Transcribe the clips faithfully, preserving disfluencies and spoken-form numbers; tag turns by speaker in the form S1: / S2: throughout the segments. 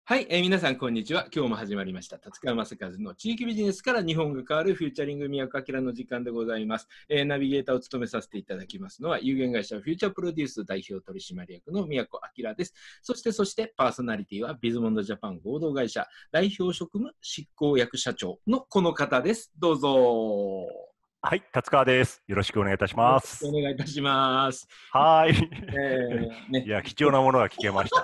S1: はい、えー皆さん、こんにちは。今日も始まりました。達川正和の地域ビジネスから日本が変わるフューチャリング宮古明の時間でございます、えーナビゲーターを務めさせていただきますのは、有限会社フューチャープロデュース代表取締役の宮古明です。そして、そしてパーソナリティはビズモンドジャパン合同会社代表職務執行役社長のこの方です。どうぞ。
S2: はい、達川です。よろしくお願いいたし
S1: よろしくお
S2: ます。
S1: 願いいたします。
S2: はーい。
S1: えーね、
S2: いや、貴重なものが聞けました。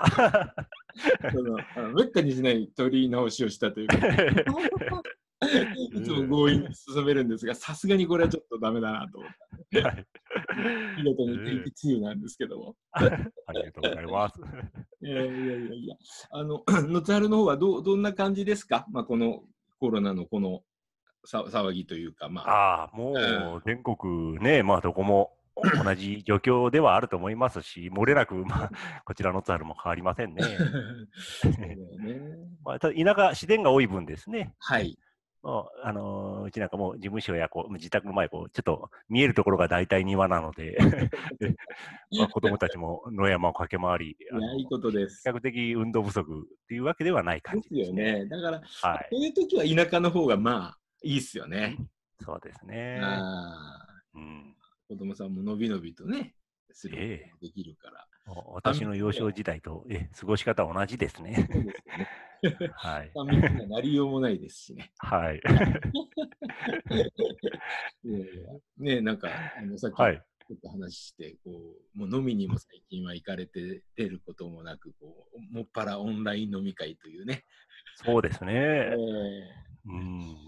S1: そのあのめったにしない取り直しをしたというか、いつも強引に進めるんですが、さすがにこれはちょっとダメだなと思って、
S2: はい。
S1: 見事にテイクツーなんですけども。
S2: ありがとうございます。
S1: いやいやいやいや、あの、野津春の方はどどんな感じですか、まあ、このコロナのこのさ騒ぎというか、まあ、
S2: ああ、もう全国ね、まあどこも同じ状況ではあると思いますし、漏れなく、まあ、こちらの津軽も変わりませんね。
S1: そうだよね。
S2: まあ、ただ田舎、自然が多い分ですね。
S1: はい。
S2: もう、あのーうちなんかもう事務所やこう自宅の前こう、ちょっと見えるところが大体庭なので、まあ、子供たちも野山を駆け回り、
S1: いや、いい
S2: あの、
S1: ことです。
S2: 比較的運動不足っていうわけではない感
S1: です
S2: じですね。
S1: よね。だから、
S2: はい。
S1: こういう時は田舎の方がまあ、いいっすよね。
S2: そうですね。
S1: ああ。
S2: うん。
S1: 子供さんものびのびとね、すること
S2: ええ。
S1: もできるから。
S2: もう
S1: 3密
S2: 私の幼
S1: には、
S2: 少時代と、ええ、過ごし方は同じですね。
S1: そうですよね。
S2: はい。
S1: さん密にはなりようもないですしね。
S2: はい。
S1: いやいや、ね、なんか、あの、さっき
S2: はい。
S1: ちょっと話して、こう、もう飲みにも最近は行かれて出ることもなく、こう、もっぱらオンライン飲み会というね。
S2: そうですね。
S1: え
S2: うん、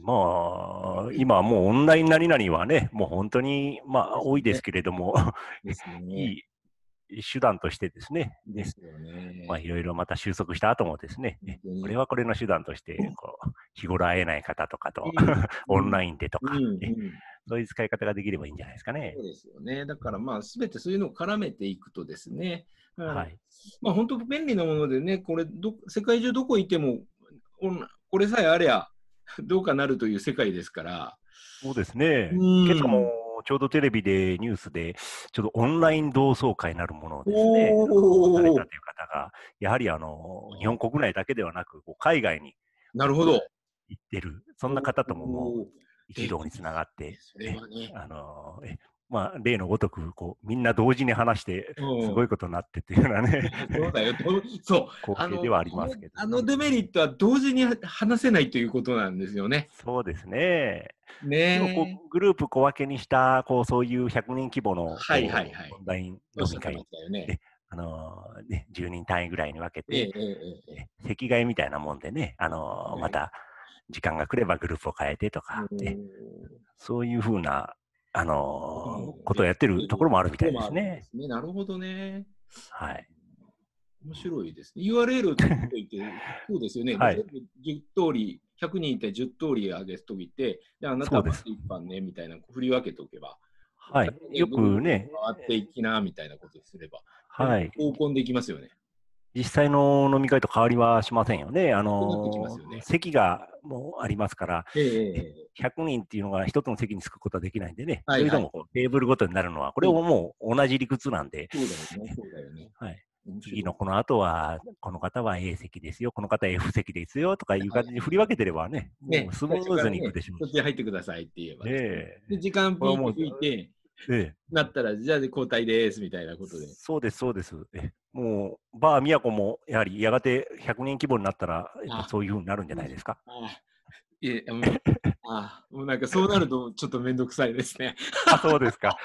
S2: まあ、今はもうオンライン何々はね、もう本当に、ま
S1: ー、
S2: あ、
S1: ですね。
S2: 多いですけれども、
S1: ですね。
S2: いい手段としてですね、え
S1: ですよ
S2: まあ、
S1: ね。
S2: いろいろまた収束した後もですね、え
S1: 本当に。
S2: これはこれの手段として、こう、日頃会えない方とかと
S1: うん、
S2: オ
S1: うん、
S2: ンラインでと
S1: うん、
S2: か、え
S1: うん。
S2: そういう使い方ができればいいんじゃないですかね。
S1: そうですよね。だからまあ、すべてそういうのを絡めていくとですね、だから、
S2: はい。
S1: まあ本当便利なものでね、これど、世界中どこ行っても、おんこれさえありゃどうかなるという世界ですから、
S2: そうです
S1: う
S2: ね。今朝
S1: ん。
S2: もちょうどテレビでニュースで、ちょうどオンライン同窓会なるものをですね、あのされ
S1: おー、
S2: たという方が、やはりあの日本国内だけではなく、こう海外にこう
S1: なるほど。
S2: 行ってる、そんな方とももう
S1: おー、
S2: 一
S1: で、
S2: 堂につながって、
S1: それ
S2: え、
S1: はね、
S2: あのえまあ、例のごとくこう、みんな同時に話して、す
S1: うん。
S2: ごいことになってっていうようなね、
S1: そうだよ。どそう。あの、
S2: 光景ではあり
S1: あの、
S2: ますけど
S1: あの
S2: ね。
S1: デメリットは同時に話せないということなんですよね。
S2: そうですね。でもこ
S1: ねえ。
S2: う、グループ小分けにした、こう、そういうひゃくにん規模の
S1: はいはい
S2: こう
S1: はい。
S2: オンライン
S1: おっしゃってま
S2: 飲み会
S1: したよね。
S2: で、あのーね、じゅうにん単位ぐらいに分けて、
S1: ええええええ。
S2: え席替えみたいなもんでね、あのー
S1: はい。
S2: また時間が来ればグループを変えてと
S1: お
S2: か、え
S1: お。
S2: そういうふうな、あのーことを
S1: やっ
S2: やってるところもあるみたい
S1: ところもあ
S2: ですね。
S1: るんですね。なるほどね。
S2: はい。
S1: 面白いですね。ユーアールエル を作っておいて、そうですよね。
S2: はい。
S1: 全部じゅっ通り、ひゃくにんいてじゅっ通り上げといて、で、あなたはまず
S2: そうです。
S1: 一般ね、みたいな、振り分けておけば、
S2: はい。
S1: ね、
S2: よ
S1: ぐるぐる
S2: くね、
S1: 回っていきな、みたいなことすれば、ね、
S2: はい。
S1: 合コンできますよね。
S2: 実際の飲み会と変わりはしませんよね。あ
S1: そうなってきます
S2: のー
S1: よね。
S2: 席がもうありますから、
S1: ええええええ。
S2: ひゃくにんっていうのが一つの席に着くことはできないんでね、
S1: はいはい。
S2: それでもこうテーブルごとになるのは、これ
S1: そう
S2: をもう同じ理屈なんで、
S1: そうだよね、そうだよね。
S2: はい、
S1: 面白い。
S2: 次のこの後は、この方は A 席ですよ、この方は F 席ですよとかいう
S1: はい
S2: 感じで振り分けてればね、も
S1: ね、
S2: うスム
S1: 最初
S2: ーズにいく
S1: からね、
S2: でしょうし。
S1: そっちに入ってくださいって言えば
S2: ね
S1: ですね。で、
S2: え、
S1: 時間ピーって
S2: これはもう、
S1: 吹いて、
S2: ええ、
S1: なったら、じゃあ交代ですみたいなことで。
S2: そうです、そうです。えもう、バー宮古もやはりやがてひゃくにん規模になったら、やっぱ
S1: あ、
S2: そういうふうになるんじゃ
S1: うん、
S2: ないですか。
S1: あ、いえ、もう、あ、もうなんかそうなるとちょっとめんどくさいですね。
S2: あ、そうですか。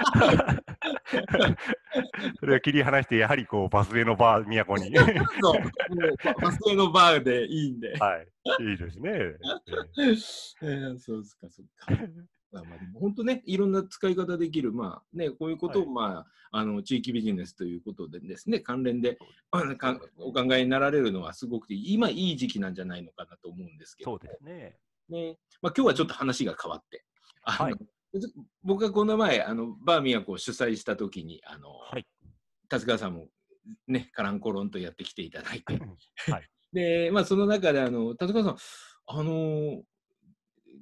S2: それを切り離して、やはりこう、バスへのバー、都に。
S1: そう、もうババス停のバーでいいんで。
S2: はい。いいですね。え
S1: えーそうですか、そうか。まあまあ、でも本当ね、いろんな使い方できる、まあね、こういうことを、
S2: はい。
S1: まあ、あの地域ビジネスということでですね、関連であのか
S2: そうですね。
S1: お考えになられるのはすごくて、今いい時期なんじゃないのかなと思うんですけど
S2: そうですね。
S1: も、ね、まあ、今日はちょっと話が変わって、あの
S2: はい。
S1: 僕がこの前、あのバーミヤコを主催したときに、あの
S2: はい。
S1: 達川さんもね、カランコロンとやってきていただいて、
S2: はい。
S1: で、まあ、その中で、あの達川さん、あの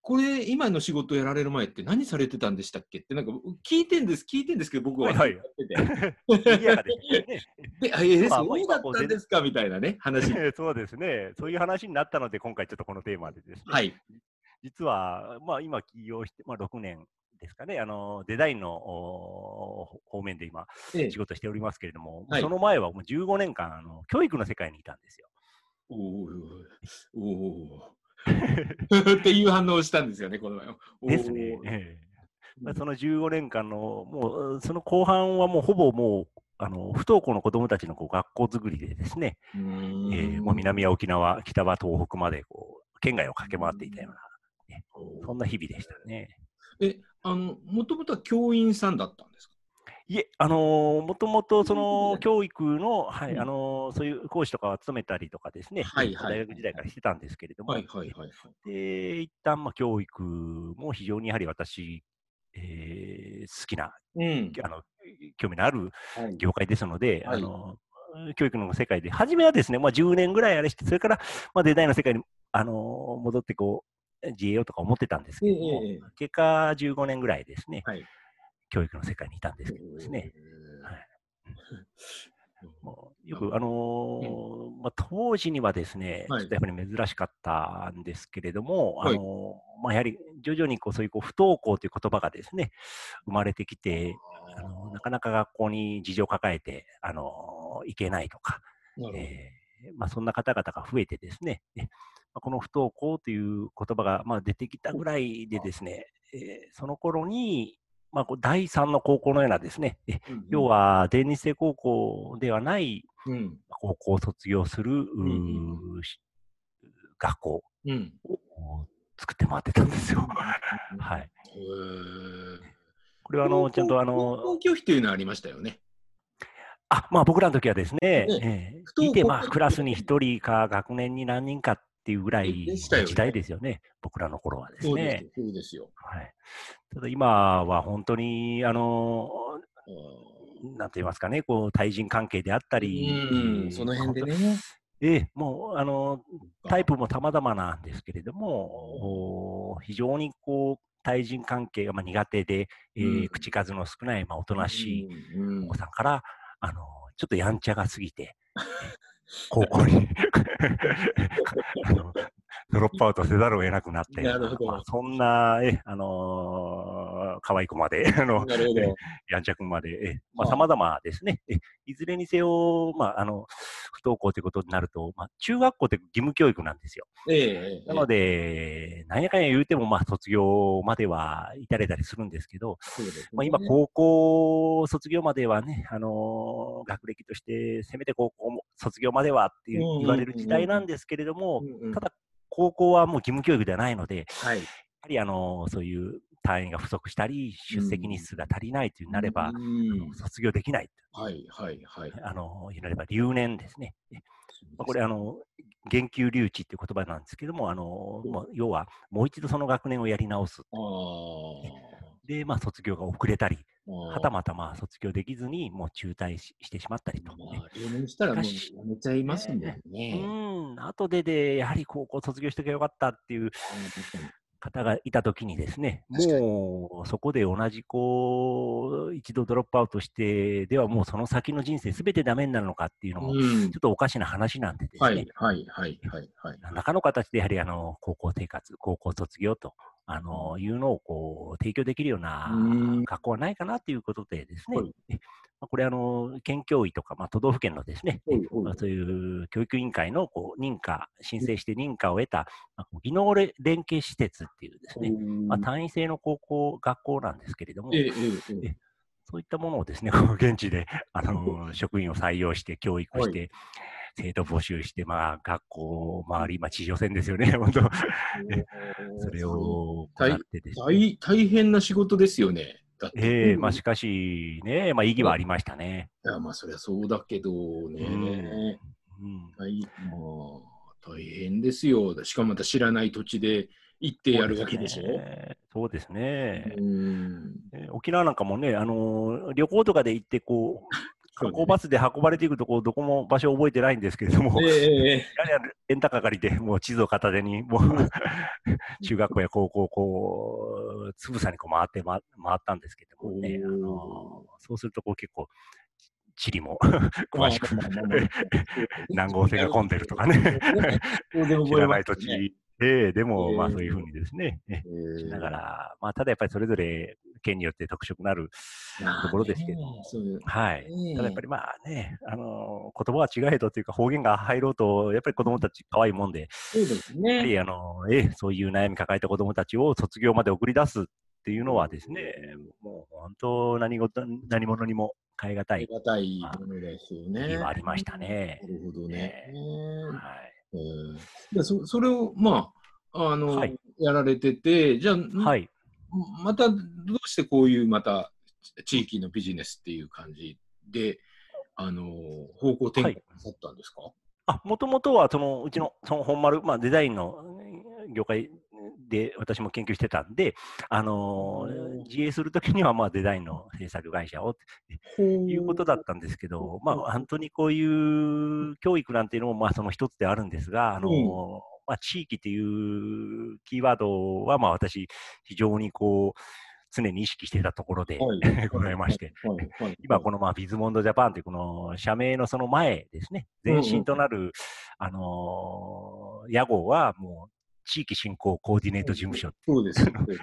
S1: これ、今の仕事やられる前って何されてたんでしたっけって、なんか聞いてんです、聞いてんですけど、僕は忘れちゃってて。
S2: 賑やかでしたよね。
S1: で、あ、えー、
S2: まあ、
S1: そ
S2: まあ、
S1: うだっ
S2: 今こう全然、
S1: たんですかみたいなね、話。
S2: そうですね。そういう話になったので、今回ちょっとこのテーマでですね、
S1: はい。
S2: 実は、まあ、今起業して、まあ、ろくねんですかね、あのデザインのお方面で今、
S1: ええ、
S2: 仕事しておりますけれども、
S1: はい。
S2: その前はもうじゅうごねんかんあの、教育の世界にいたんですよ。
S1: おお、おお。っていう反応をしたんですよね、この前。お
S2: ですね。
S1: お。
S2: ええまあ、
S1: うん、
S2: そのじゅうごねんかんの、もうその後半はもうほぼもう、あの不登校の子どもたちのこう学校作りでですね、
S1: うー
S2: えーもう
S1: ん。
S2: 南は沖縄、北は東北までこう県外を駆け回っていたような、ね、そんな日々でしたね。
S1: え、あの、もともとは教員さんだったんですか？
S2: いえ、あのー、もともとそ
S1: そういうことじゃない。
S2: の教育の、はい、あ
S1: うん。
S2: のー、そういう講師とかは務めたりとかですね、え
S1: はいはいはい
S2: 大学時代からしてたんですけれども、
S1: はいはいはいはい。
S2: で、一旦まあ教育も非常にやはり私、えー好きな、
S1: うん。
S2: あの、興味のある
S1: はい。
S2: 業界ですので、
S1: はい。
S2: あの、教育の世界で、初めはですね、まあ、じゅうねんぐらいあれして、それから、まあ、デザインの世界に、あの戻ってこう、自営ようとか思ってたんです
S1: ええ
S2: けれども、
S1: ええええ。
S2: 結果じゅうごねんぐらいですね、
S1: はい。
S2: 教育の世界にいたんです
S1: へ
S2: けどですね。は
S1: え。
S2: い。もうよ
S1: なるほ
S2: く、あの
S1: ど。うん。
S2: ーまあ、当時にはですね、
S1: はい。
S2: ちょっとやっぱり珍しかったんですけれども、あ
S1: はい。
S2: のーまあ、やはり徐々にこうそういうこう不登校という言葉がですね、生まれてきて、あのなかなか学校に事情を抱えて、あの行けないとか、
S1: なるほど。
S2: えーまあ、そんな方々が増えてですね、えまあこの不登校という言葉がまあ出てきたぐらいでですね、えーその頃に、まあ、こうだいさんの高校のようなですね、え要
S1: うん
S2: は全日制高校ではない
S1: うん。うん。
S2: 高校を卒業する
S1: うんうん
S2: 学校
S1: うん。うん。
S2: を作って回ってたんですよ。はい。
S1: へえ。
S2: これはあの、ちゃん
S1: 登校
S2: とあの、
S1: 登校拒否というのはありましたよね。
S2: あ、まあ僕らの時はですね、
S1: ね、
S2: え
S1: 不
S2: ーいて、
S1: 登校拒
S2: まあクラスに
S1: 否
S2: ひとりか学年に何人かっていうぐら
S1: で
S2: いの時
S1: したよね。
S2: 代ですよね。僕らの頃はですね。
S1: そうですよ、そうですよ。
S2: はい。ただ今は本当に、あの、
S1: ああ。
S2: なんと言いますかね、こう対人関係であった
S1: う
S2: り、
S1: ーん、その
S2: えーまあ、本当、
S1: 辺でね。
S2: ええもうあの
S1: そっ
S2: タイ
S1: か。
S2: プも様々なんですけれど
S1: ああ。
S2: も、お非常にこう対人関係がまあ苦手で、え
S1: うん。
S2: ー口数の少ない、まあ、おと
S1: う
S2: なしい
S1: ん、う
S2: お子
S1: ん。
S2: さんから、あのちょっとやんちゃが過ぎて、え高校にあのドロップアウトせざるを得なくなったような、まあ、
S1: なるほど。
S2: そんな、えあのー可愛い子まで、あのえ
S1: なるほど。
S2: やんちゃくんまで、えまあ、
S1: はあ。
S2: 様々ですね。えいずれにせよ、まあ、あの不登校ということになると、まあ、中学校って義務教育なんですよ。
S1: ええええ
S2: なの
S1: ええ。
S2: で、なんやかんや言うても、まあ、卒業までは至れたりするんですけど、
S1: そうです
S2: まあ、今、
S1: ね。
S2: 高校卒業まではね、あのー学歴として、せめて高校も卒業まではっていう言わ
S1: うんうん
S2: れる時代
S1: うんうん。
S2: なんですけれども、
S1: うんうん。
S2: ただ、高校はもう義務教育ではないので、や
S1: はい。
S2: はり、あのーそういう単位が不足したり、出席日
S1: うん。
S2: 数が足りないという
S1: う
S2: なれば、あの
S1: ーん。
S2: 卒業できない。
S1: はいはいはいはい。
S2: あのー、なれば留年ですね。まあ、これ、
S1: そうです。
S2: あの、減給留置っていう言葉なんですけども、あの、もう要は、もう一度その学年をやり直す。
S1: ああ。
S2: で、まあ、卒業が遅れたり、
S1: あ
S2: はた
S1: あ。
S2: またまあ卒業できずに、もう中退ししてしまったりと。ね
S1: まあ、留年したらもう
S2: しかし、
S1: 辞めちゃいますもん
S2: ねえ、う
S1: ね。
S2: ーん、後でで、やはり高校卒業しておけばよかったっていう
S1: ああ、確かに。
S2: 方がいたときにですね、
S1: 確かに。
S2: もうそこで同じこう、一度ドロップアウトして、ではもうその先の人生すべてダメになるのかっていうのも、
S1: うん。
S2: ちょっとおかしな話なんでですね、
S1: はいはいはいはいはい
S2: 何
S1: はい。
S2: らかの形でやはりあの高校生活、高校卒業とあのいうのをこう提供できるよう
S1: う
S2: な
S1: ーん。
S2: 学校はないかなということでですね、
S1: はい。
S2: えまあこれあの、県教委とか、まあ、都道府県のですね、え
S1: はいはい。
S2: まあ、そういう教育委員会のこう認可、申請して認可を得た、まあ、こう技能れ連携施設っていうです
S1: ほ
S2: ね、まあ、
S1: う。
S2: 単位制の高校、学校なんですけれども、
S1: えええええ
S2: え
S1: え。
S2: そういったものをですね、こう現地であの職員を採用して教育し
S1: はい。
S2: て、生徒募集して、まあ、学校周り、まあ、地上戦ですよね、本当。えそ
S1: お
S2: れ
S1: お、
S2: を行っ
S1: 大
S2: てですね。
S1: 大大変な仕事ですよね。だってね。
S2: ええまあ、しかしね、まあ、意義はありましたね。
S1: いや、まあ、そりゃそうだけど
S2: うん。
S1: ね。
S2: うん。
S1: 大まあ、大変ですよ。しかもまた知らない土地で行って
S2: そうです
S1: やるわけでしょ。
S2: ね。そうです
S1: う
S2: ね。
S1: ーん。
S2: え沖縄なんかもね、あの旅行とかで行って、こう、 観光バスで運ばれていくとこ、どこも場所を覚えてないんですけれども、
S1: ええ
S2: やはりレンタカー借りて、もう地図を片手に、もう中学校や高校をこう、つぶさにこう回って回回ったんですけどもね、あのそうするとこう結構、地理も詳しく、何号線が混んでるとかね、知らない土地で、でも、まあそういうふうにですね、しながら、まあただやっぱりそれぞれ県によって特色なるところですけど、はい。ただやっぱりまあね、あの、言葉は違えどというか方言が入ろうと、やっぱり子供たち可愛いもんで、
S1: そうですね。
S2: やはりあの、えそういう悩み抱えた子供たちを卒業まで送り出すっていうのはですね、もう本当何事、何者にも変え難い。
S1: 変え難いものですよね。
S2: 日々はありましたね。
S1: なるほどね。
S2: はい。
S1: でそそれを、まあ、あの、
S2: はい、
S1: やられてて、じゃあ、
S2: はい、
S1: またどうしてこういうまた地域のビジネスっていう感じで、あの方向転換なさったんですか？
S2: あ、もともとはそのうちのその本丸、まあ、デザインの業界で私も研究してたんで、あのー、自営するときにはまあデザインの制作会社をということだったんですけど、まあ、本当にこういう教育なんていうのもまあその一つであるんですが、あのーまあ、地域というキーワードはまあ私非常にこう常に意識していたところで、はい、ございまして、はいはい、今このまあビズモンドジャパンというこの社名のその前ですね、前身となる、うんうん、あのー、屋号はもう地域振興コーディネート事務所。
S1: そうです。そう
S2: です。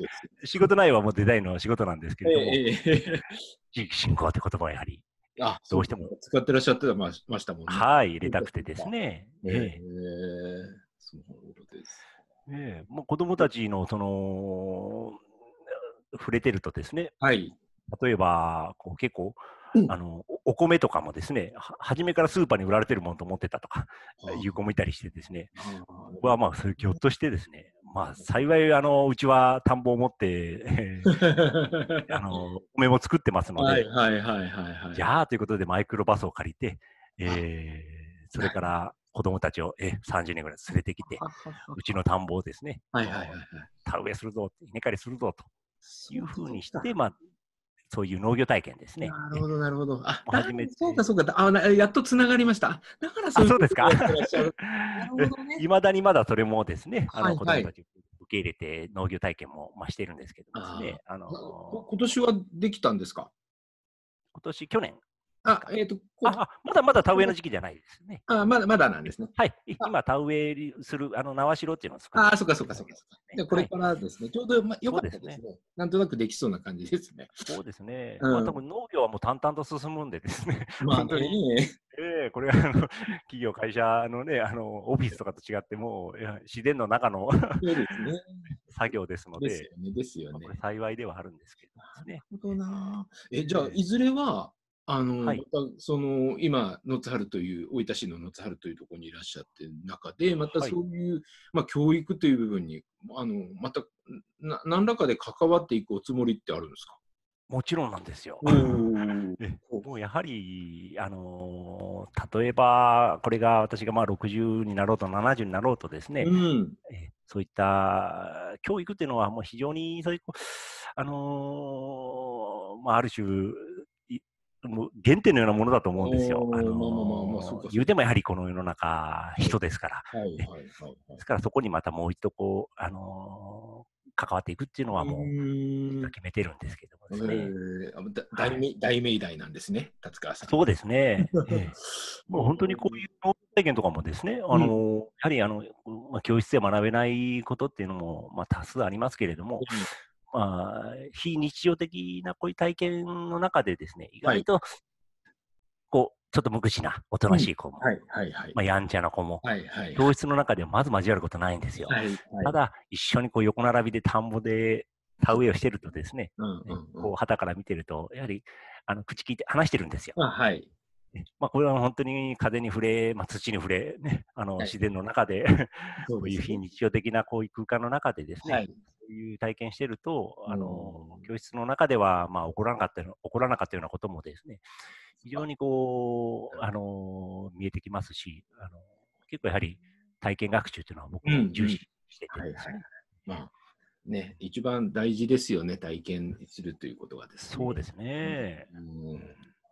S2: 仕事内容はもうデザインの仕事なんですけれども、えー、地域振興って言葉はやはり、
S1: あ
S2: どうしても。
S1: 使ってらっしゃってましたもんね。
S2: はい、入れたくてですね。
S1: えー、えー、そうです。
S2: えー、もう子供たちのその、触れてるとですね、
S1: はい、
S2: 例えばこう結構、うん、あのお米とかもですね、は初めからスーパーに売られてるものと思ってたとかいう子もいたりしてですね、僕はまあそれぎょっとしてですね、まあ幸いあのうちは田んぼを持って、えー、あの米も作ってますので、じゃあということでマイクロバスを借りて、えー、それから子供たちをえさんじゅうにんぐらい連れてきて、うちの田んぼをですね、田植えするぞ、稲刈りするぞというふうにして、まあそういう農業体験ですね。
S1: なるほど、なるほど。あ、
S2: 初めて。
S1: そうか、そうか。あ、やっとつながりました。だから
S2: そういうことですか。いまだにまだそれもですね、あの子供たち受け入れて農業体験もましてるんですけどですね。あの
S1: 今年はできたんですか？
S2: 今年、去年。
S1: あ、えっと、
S2: あ、まだまだ田植えの時期じゃないですね。
S1: あ、まだまだなんですね。
S2: はい。今、田植えする、あの、縄代っていうのを作
S1: ってあ、そうか、そうか、そうか。じゃこれからですね。ちょうどよかったですね。なんとなくできそうな感じですね。
S2: そうですね。まあ、多分農業はもう淡々と進むんでですね。本当に。ええ、これは、あの、企業、会社のね、あの、オフィスとかと違って、もう、自然の中の作業ですので、
S1: ですよね、ですよね。
S2: これ幸いではあるんですけどですね。
S1: なるほどな。え、じゃあ、いずれは、あの、はい、またその今、野津春という、大分市の野津春というところにいらっしゃってる中で、またそういう、はい、まあ、教育という部分に、あの、またな何らかで関わっていくおつもりってあるんですか？
S2: もちろんなんですよ。もうやはり、あのー、例えば、これが私がまあろくじゅうになろうとななじゅうになろうとですね、うん、えそういった教育っていうのはもう非常にそういう、あのー、まあ、ある種、もう原点のようなものだと思うんですよ。あの言うてもやはりこの世の中、人ですから。ですからそこにまたもう一度こう、あのー、関わっていくっていうのはもう決めてるんですけどもですね。
S1: 大名大命題なんですね、達川さん。
S2: そうですね。ええ、もう本当にこういう農体験とかもですね、あの、うん、やはりあの、まあ、教室で学べないことっていうのも、まあ、多数ありますけれども、うん、まあ、非日常的なこういう体験の中でですね、意外と、こう、ちょっと無口な、おとなしい子も、まあ、やんちゃな子も、教室の中ではまず交わることないんですよ。はいはい、ただ、一緒にこう横並びで田んぼで田植えをしてるとですね、こう旗から見てると、やはりあの口聞いて話してるんですよ。はい、まあこれは本当に風に触れ、まあ、土に触れ、ね、あの自然の中で、こういう非日常的なこういう空間の中でですね、はい、そういう体験してると、あの教室の中ではまあ起こらなかった起こらなかったようなこともですね、非常にこう、あの見えてきますし、あの結構やはり体験学習というのは僕も重視しててですね。
S1: ね、一番大事ですよね、体験するということがですね。
S2: そうですね。
S1: うん、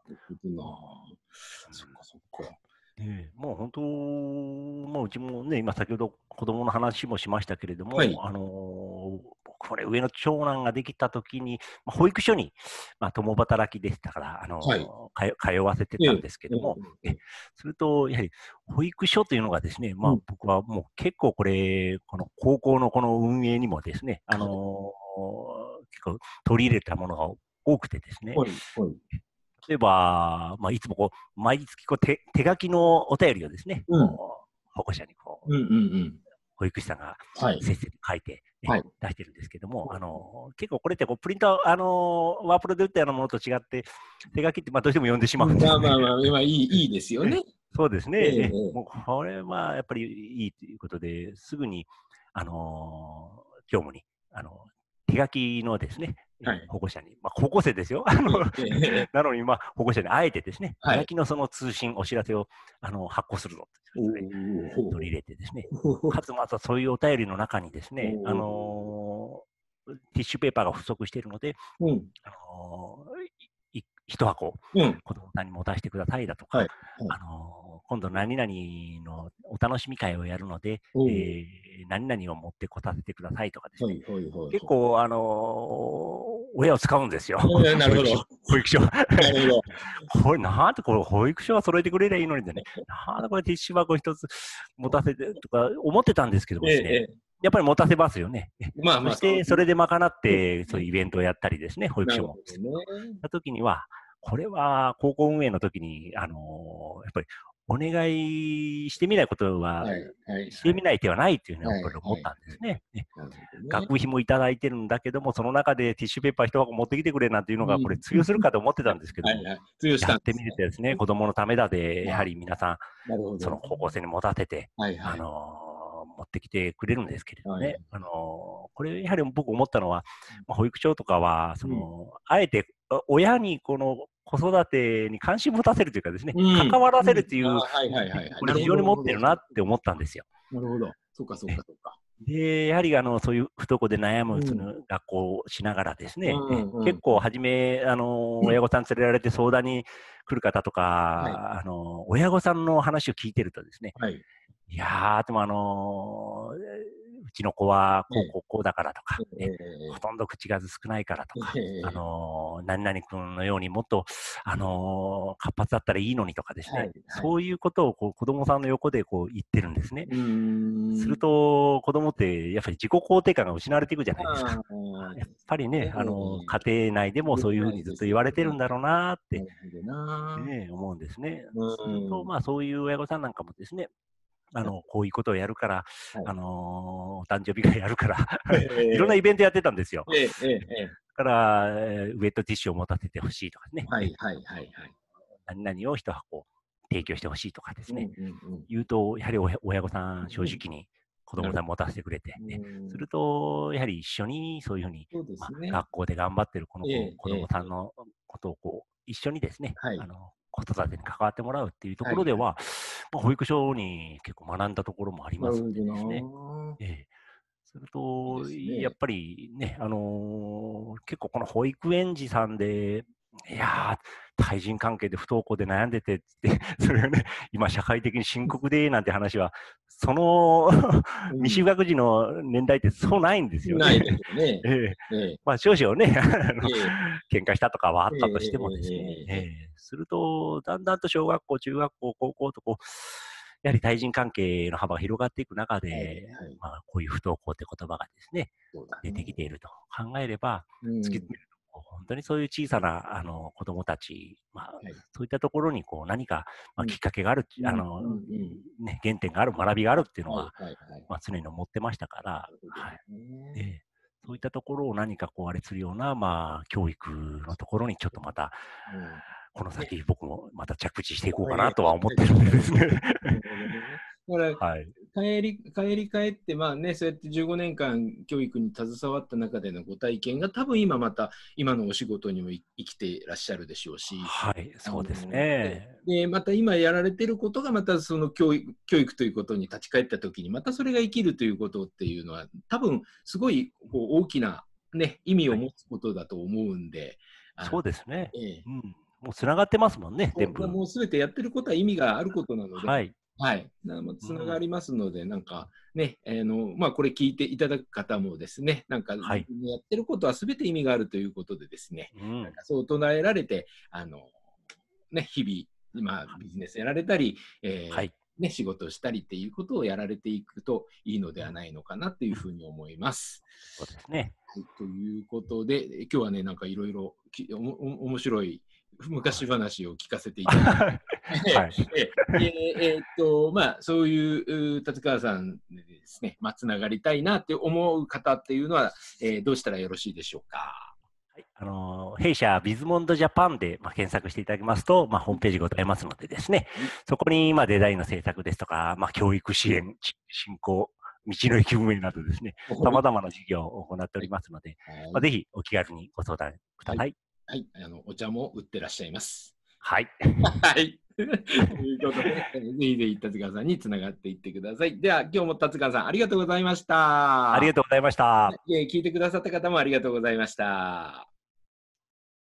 S1: るほどな。そっかそっか。
S2: ええ、もう本当、もううちもね、今先ほど子供の話もしましたけれども、
S1: はい。
S2: あのーこれ上の長男ができたときに、まあ、保育所に、まあ、共働きでしたから、あ
S1: はい。
S2: のー通通わせて
S1: ええ、
S2: たんですけ
S1: ええ、
S2: ども、え
S1: ええ。
S2: すると、やはり保育所というのがですね、まあ、
S1: うん。
S2: 僕はもう結構これ、この高校のこの運営にもですね、あの
S1: はい。
S2: ー結構取り入れたものが多くてですね、
S1: はい。はい。
S2: 例えば、まあ、いつもこう毎月こう手手書きのお便りをですね、
S1: うん。
S2: こう保護者にこう
S1: うんうんうん。
S2: 保育士さんが
S1: はい。
S2: 先生に書いて、ね、
S1: はい。
S2: 出してるんですけども、あの結構これってこうプリント、あのワープロで打ったようなものと違って、手書きってまあどうしても読んでしまうんですね。
S1: まあまあまあ、まあ、いい、いいですよね。
S2: そうですね。
S1: ええ、
S2: え
S1: え
S2: もうこれはやっぱりいいということで、すぐに、あの業務に、あの手書きのですね、
S1: え。はい。
S2: 保護者に、まあ、高校生ですよ。あの
S1: ええ、ええ、ええ。
S2: なのに、まあ、保護者にあえてですね、手
S1: はい。
S2: 書きのその通信、お知らせをあの発行するぞということで
S1: おお、ほう
S2: 取り入れてですね、
S1: ほう。ほうほう。
S2: かつまたそういうお便りの中にですね、あ
S1: おお。
S2: のティッシュペーパーが不足しているので、
S1: うん。
S2: あのいい一箱
S1: うん。
S2: 子供さんに持たせてくださいだとか、
S1: はい。はい。
S2: あの今度何々のお楽しみ会をやるので、
S1: おお。
S2: えー何々を持ってこさせてくださいとかですね、
S1: はいはいはいは
S2: 結構、あの親を使うんですよ、
S1: い。ええ、なるほど。
S2: 保育所。保育所
S1: なるほど。
S2: これ、なんでこれ、保育所は揃えてくれりゃいいのにでね、なんでこれ、ティッシュ箱一つ持たせてとか思ってたんですけども
S1: ええ、
S2: ですね、
S1: ええ。
S2: やっぱり持たせますよね。
S1: まあまあ、そう
S2: そして、それで賄っ
S1: そうで
S2: て、そういうイ
S1: すね。
S2: ベントをやったりですね、保育
S1: なる
S2: 所も。
S1: ほどね。
S2: た時には、これは高校運営の時に、あのやっぱりお願いしてみないことは、
S1: はいはいはい。
S2: してみない手はないというふうにやっ
S1: はいはいはい。
S2: ぱり思ったんですね。ね
S1: なるほどね。
S2: 学費もいただいてるんだけども、その中でティッシュペーパー一箱持ってきてくれなんていうのが、これ通
S1: うん。
S2: 用するかと思ってたんですけども、
S1: はいはい。通用し
S2: やってみ
S1: たんですね。
S2: るとですね、子供のためだで、やは
S1: ああ、
S2: り皆さん、
S1: なるほどね。
S2: その高校生に持たせて、あ
S1: はいはい。
S2: の持ってきてくれるんですけれどね、
S1: はいはい。
S2: あのこれ、やはり僕思ったのは、まあ、保育所とかは、そ
S1: うん。
S2: のあえて親にこの子育てに関心持たせるというかですね、
S1: うん。
S2: 関わら
S1: うん。
S2: せるという
S1: ああ、はいはい
S2: 意識
S1: はいはい。
S2: をこれ非
S1: なるほどなるほど。
S2: 常に持ってるなって思ったんですよ。
S1: なるほど。そうかそう
S2: え
S1: かそうか。
S2: で、やはりあのそういう不登校で悩むそ
S1: うん。
S2: の学校をしながらです
S1: う
S2: ね、え
S1: んうんうん。
S2: 結構初め、あの
S1: うん。
S2: 親御さん連れられて相談に来る方と
S1: はい。
S2: か、あの親御さんの話を聞いてるとですね、
S1: はい。
S2: いやー、でもあのーうちの子は
S1: ええ。
S2: こうこうこうだからとか、
S1: ええ
S2: ね、
S1: ええ
S2: ほとんど口数少ないからとか、あ
S1: ええ。
S2: のー何々君のようにもっと、あのー活発だったらいいのにとかですね、
S1: はいはい。
S2: そういうことをこう子供さんの横でこう言ってるんですね。
S1: うー
S2: する
S1: ん。
S2: と、子供ってやっぱり自己肯定感が失われていくじゃないですか。
S1: ああ、
S2: やっぱりね、
S1: え
S2: あの
S1: え。
S2: 家庭内でも
S1: でき
S2: そういうふう
S1: ないですよ
S2: にずっと言われてる
S1: ね。
S2: んだろうなって、
S1: なるほどな。
S2: ね、思うんですね。
S1: う
S2: すると、
S1: ーん。
S2: まあそういう親御さんなんかもですね、あ
S1: な
S2: の、こういうことをやるから、
S1: はい。
S2: あのーお誕生日会やるからいろんな
S1: え
S2: イベントやってたんですよ。
S1: え、ええええええ。
S2: だから、えーウェットティッシュを持たせてほしいとかね、え
S1: はいはいはいはい。
S2: 何々を一箱提供してほしいとかですね、
S1: うんうんうん。
S2: 言うと、やはり親親御さん、正
S1: うん。
S2: 直に子
S1: なる
S2: 供さん持たせてくれて、
S1: う
S2: ね、す
S1: ーん。
S2: ると、やはり一緒にそういうふうに、
S1: そうで
S2: まあ、
S1: すね。
S2: 学校で頑張ってるこの
S1: え
S2: 子、
S1: え
S2: 子
S1: ええええ。
S2: 供さんのことをこう一緒にですね、
S1: はい。
S2: あの子育てに関わってもらうっていうと
S1: はいはい。
S2: ころでは、まあ、保育所に結構学んだところもありますんで
S1: なるほど
S2: ですね、
S1: な。
S2: ええ、する
S1: いいで
S2: と、
S1: すね。
S2: やっぱりね、あの、結構この保育園児さんで、いやー、対人関係で不登校で悩んでてって、それがね、今社会的に深刻でなんて話は、その
S1: うん。
S2: 未就学児の年代ってそうないんですよね。
S1: ないですよね。
S2: ええ。
S1: ええ。
S2: まあ少々ね、あの、
S1: ええ。
S2: 喧嘩したとかはあっ
S1: えええ
S2: たとしても
S1: え
S2: ですね、
S1: えええええええ。
S2: ええ、すると、だんだんと小学校、中学校、高校とこう、やはり対人関係の幅が広がっていく中
S1: はい
S2: で、
S1: はい。
S2: まあ、こういう不登校って言葉がですね、
S1: そうだ
S2: 出てきてい
S1: ね。
S2: ると考えれば、
S1: うん。
S2: 突き詰めると、本当にそういう小さなあの子供たち、まあ、
S1: はい。
S2: そういったところにこう何か、まあ、
S1: うん。
S2: きっかけがある、
S1: うん
S2: あの、
S1: うんうん。
S2: ね、原点がある、学びがあるっていうの
S1: はい
S2: は、
S1: はいはい。
S2: まあ、常に思ってましたから、
S1: なるほど
S2: はい。え
S1: ね。
S2: え、そういったところを何かこうあれするような、まあ、教育のところにちょっとまた、
S1: うん。
S2: この
S1: ね。
S2: 先僕もまた着地していこうか
S1: はいはい
S2: なとは思っ
S1: はい。
S2: てるんでですね。
S1: なるほどね。だから
S2: はい。
S1: 帰り、帰り帰って、まあね、そうやってじゅうごねんかん教育に携わった中でのご体験が多分今また今のお仕事にも生きていらっしゃるでしょうし、
S2: はい、
S1: あの
S2: そうです
S1: で、
S2: ね。
S1: でまた今やられてることがまたその教育、教育ということに立ち返った時にまたそれが生きるということっていうのは多分すごいこう大きな、ね、意味を
S2: はい。
S1: 持つことだと思うんで、あの
S2: そうですね。
S1: ええ、
S2: うん。 もうつながってますもんね、全部。
S1: もうすべてやってることは意味があることなので、
S2: はい。
S1: はい。つながりますので、うん、なんかね、あの、まあ、これ聞いていただく方もですね、なんか、
S2: はい、
S1: やってることはすべて意味があるということでですね、
S2: うん、
S1: なんかそう唱えられて、あの、ね、日々、まあ、ビジネスやられたり、えーはい、ね、仕事をしたりっていうことをやられていくといいのではないのかなというふうに思います。
S2: そうですね。
S1: はい、ということで、今日はね、なんかいろいろ面白い昔話を聞かせていただいて、はい、えー、っと、まあ、そういう達川さんでですね、まあ、つながりたいなって思う方っていうのは、えー、どうしたらよろしいでしょうか。
S2: はい、あのー、弊社ビズモンドジャパンで、まあ、検索していただきますと、まあ、ホームページございますのでですね、はい、そこに、まあ、デザインの制作ですとか、まあ、教育支援、振興、道の駅運営などですね、さまざまな事業を行っておりますので、はい、まあ、ぜひお気軽にご相談ください。
S1: はい、はい、あのお茶も売ってらっしゃいます。
S2: はい。
S1: はい。ということで、ぜひぜひ達川さんにつながっていってください。では、今日も達川さん、ありがとうございました。
S2: ありがとうございました。
S1: 聞いてくださった方もありがとうございました。